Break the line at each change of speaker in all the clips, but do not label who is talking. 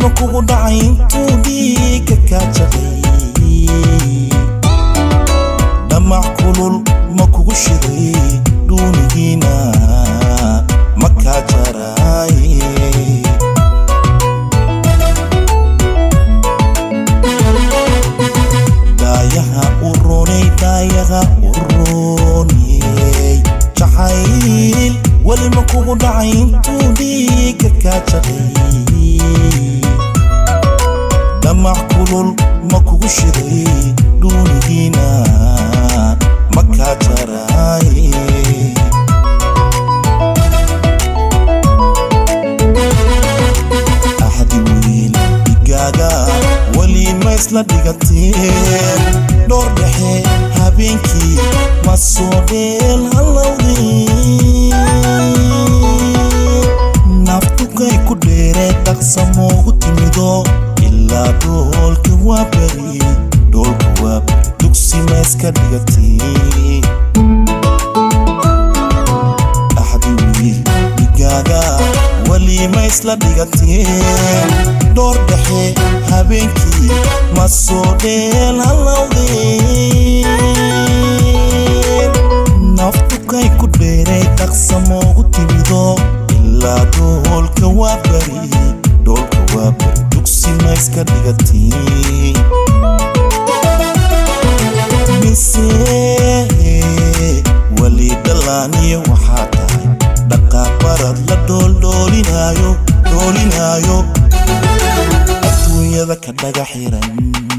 kugu dhacay intuu dhiigga ka jabay damac kulul ma kugu shiday duunigiina ma ka jaray daayaha uronay jacayl wali ma kugu dhacay intuu dhiigga ka jabay damac kulul ma kugu shiday duunigiina ma ka jaray axadi wiil digaaga wali ma isla dhigateen dhowr dhexe habeenkii ma soo dheel halowdii naftukay ku dheeree dhaqsa moogu timido ilaa dhoolka waa beri dhoolka waa beri dugsi ma iska dhigatay axdi wiil digaaga wali ma isla dhigateen dhowr dhexe habeenkii ma soo dheel halowdii naftukay ku dheeree dhaqsa moogu timido ilaa dhoolka waa beri dhoolka waa beri dugsi ma iska dhigatay mise wali dhalaaniyo waxaa tahay dhaqaabarad la dhoolinayo adduunyada ka dhaga xiran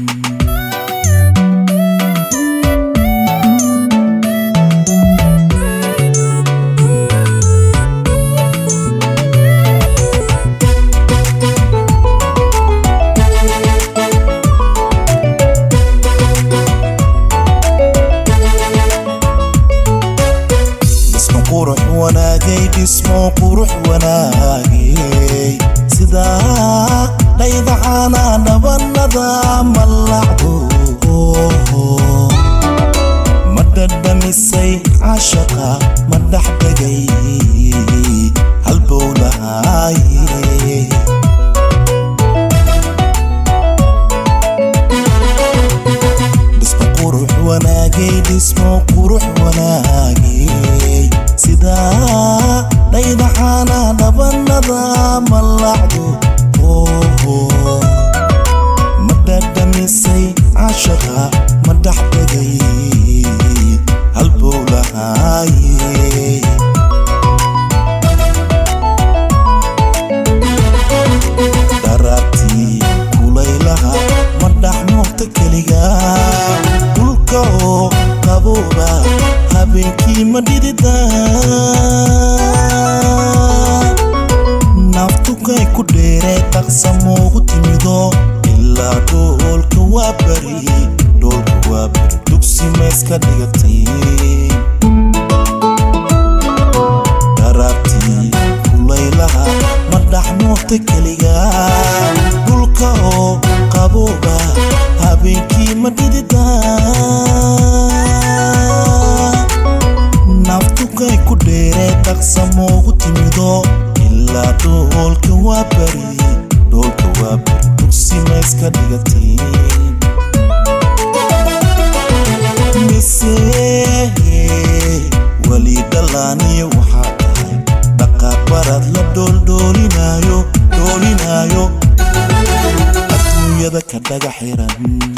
dhismo qurux wanaagay sidaa dhaydacaana dhabanada malacdo ma dhadhamisay cashaqa ma dhex dhegay halbowlahaye dhismo qurux wanaagay sidaa dhaydacaana dhabanada malacdo ma dhadhamisay cashaqa ma dhex dhegay halbowlahaye daraartii kulaylaha ma dhex noqta keliga dhulka oo qabooba habeenkii ma dhidida naftukay ku dheeree dhaqsa moogu timido ilaa dhoolka waa beri dhoolka waa beri dugsi ma iska dhigatay daraartii kulaylaha ma dhex noqta keliga dhulka oo qabooba habeenkii ma dhidida naftukay ku dheeree dhaqsa moogu timido ilaa dhoolka waa beri dhoolka waa beri dugsi ma iska dhigatay mise wali dhalaaniyo waxaa tahay dhaqaabarad la dhoolinayo adduunyada ka dhaga xiran